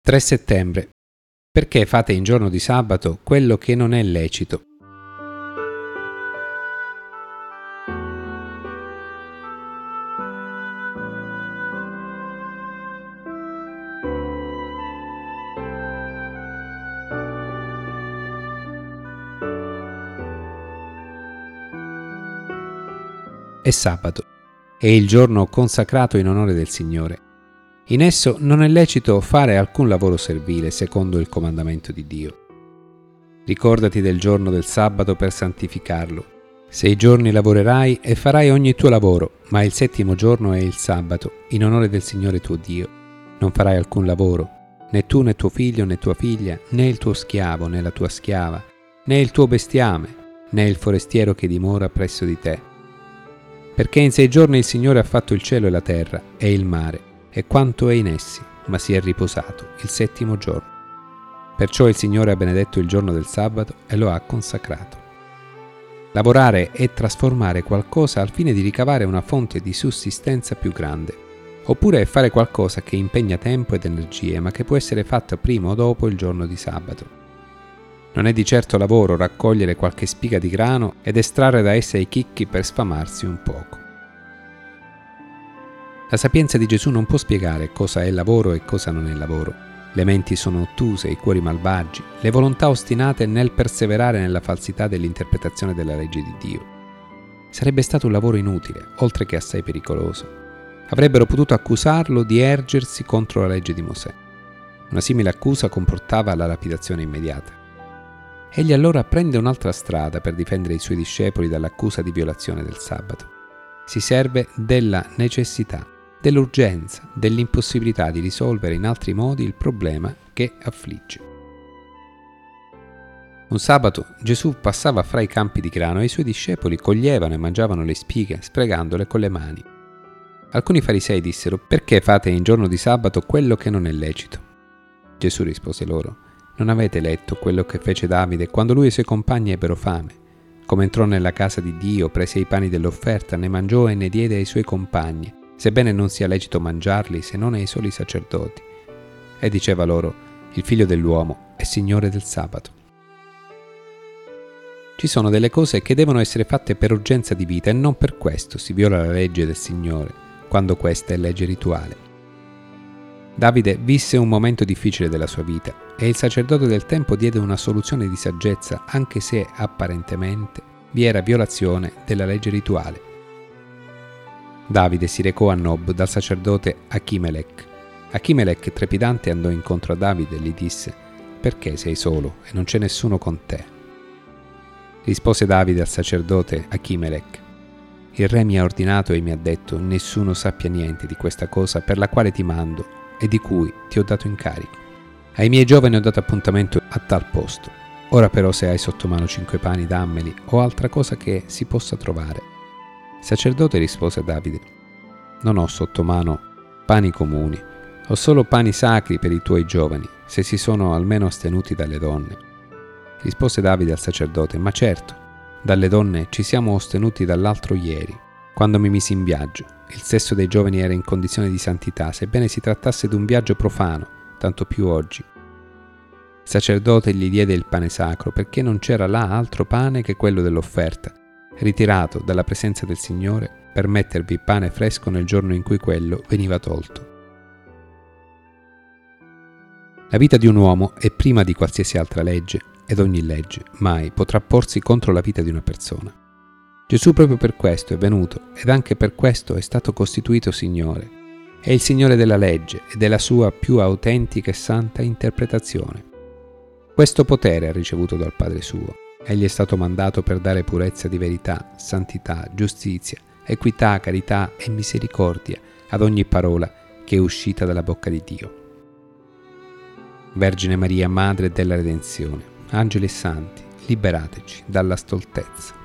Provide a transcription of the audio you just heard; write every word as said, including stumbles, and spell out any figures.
tre settembre. Perché fate in giorno di sabato quello che non è lecito? È sabato. È il giorno consacrato in onore del Signore. In esso non è lecito fare alcun lavoro servile secondo il comandamento di Dio. Ricordati del giorno del sabato per santificarlo. Sei giorni lavorerai e farai ogni tuo lavoro, ma il settimo giorno è il sabato, in onore del Signore tuo Dio. Non farai alcun lavoro, né tu né tuo figlio né tua figlia, né il tuo schiavo né la tua schiava, né il tuo bestiame, né il forestiero che dimora presso di te. Perché in sei giorni il Signore ha fatto il cielo e la terra e il mare e quanto è in essi, ma si è riposato il settimo giorno. Perciò il Signore ha benedetto il giorno del sabato e lo ha consacrato. Lavorare è trasformare qualcosa al fine di ricavare una fonte di sussistenza più grande, oppure è fare qualcosa che impegna tempo ed energie, ma che può essere fatto prima o dopo il giorno di sabato. Non è di certo lavoro raccogliere qualche spiga di grano ed estrarre da essa i chicchi per sfamarsi un poco. La sapienza di Gesù non può spiegare cosa è lavoro e cosa non è lavoro. Le menti sono ottuse, i cuori malvagi, le volontà ostinate nel perseverare nella falsità dell'interpretazione della legge di Dio. Sarebbe stato un lavoro inutile, oltre che assai pericoloso. Avrebbero potuto accusarlo di ergersi contro la legge di Mosè. Una simile accusa comportava la lapidazione immediata. Egli allora prende un'altra strada per difendere i suoi discepoli dall'accusa di violazione del sabato. Si serve della necessità, dell'urgenza, dell'impossibilità di risolvere in altri modi il problema che affligge. Un sabato Gesù passava fra i campi di grano e i suoi discepoli coglievano e mangiavano le spighe, sprecandole con le mani. Alcuni farisei dissero: «Perché fate in giorno di sabato quello che non è lecito?» Gesù rispose loro: «Non avete letto quello che fece Davide quando lui e i suoi compagni ebbero fame? Come entrò nella casa di Dio, prese i pani dell'offerta, ne mangiò e ne diede ai suoi compagni, sebbene non sia lecito mangiarli se non ai soli sacerdoti. E diceva loro: il figlio dell'uomo è Signore del sabato». Ci sono delle cose che devono essere fatte per urgenza di vita e non per questo si viola la legge del Signore, quando questa è legge rituale. Davide visse un momento difficile della sua vita e il sacerdote del tempo diede una soluzione di saggezza, anche se apparentemente vi era violazione della legge rituale. Davide si recò a Nob dal sacerdote Achimelech. Achimelech, trepidante, andò incontro a Davide e gli disse: «Perché sei solo e non c'è nessuno con te?» Rispose Davide al sacerdote Achimelech: «Il re mi ha ordinato e mi ha detto: nessuno sappia niente di questa cosa per la quale ti mando e di cui ti ho dato incarico. Ai miei giovani ho dato appuntamento a tal posto. Ora però, se hai sotto mano cinque pani, dammeli, o altra cosa che si possa trovare». Il sacerdote rispose a Davide: «Non ho sotto mano pani comuni, ho solo pani sacri per i tuoi giovani, se si sono almeno astenuti dalle donne». Rispose Davide al sacerdote: «Ma certo, dalle donne ci siamo astenuti dall'altro ieri, quando mi misi in viaggio. Il sesso dei giovani era in condizione di santità, sebbene si trattasse di un viaggio profano, tanto più oggi». Il sacerdote gli diede il pane sacro, perché non c'era là altro pane che quello dell'offerta, ritirato dalla presenza del Signore per mettervi pane fresco nel giorno in cui quello veniva tolto. La vita di un uomo è prima di qualsiasi altra legge, ed ogni legge mai potrà porsi contro la vita di una persona. Gesù proprio per questo è venuto ed anche per questo è stato costituito Signore. È il Signore della legge e della sua più autentica e santa interpretazione. Questo potere ha ricevuto dal Padre suo. Egli è stato mandato per dare purezza di verità, santità, giustizia, equità, carità e misericordia ad ogni parola che è uscita dalla bocca di Dio. Vergine Maria, Madre della Redenzione, angeli e santi, liberateci dalla stoltezza.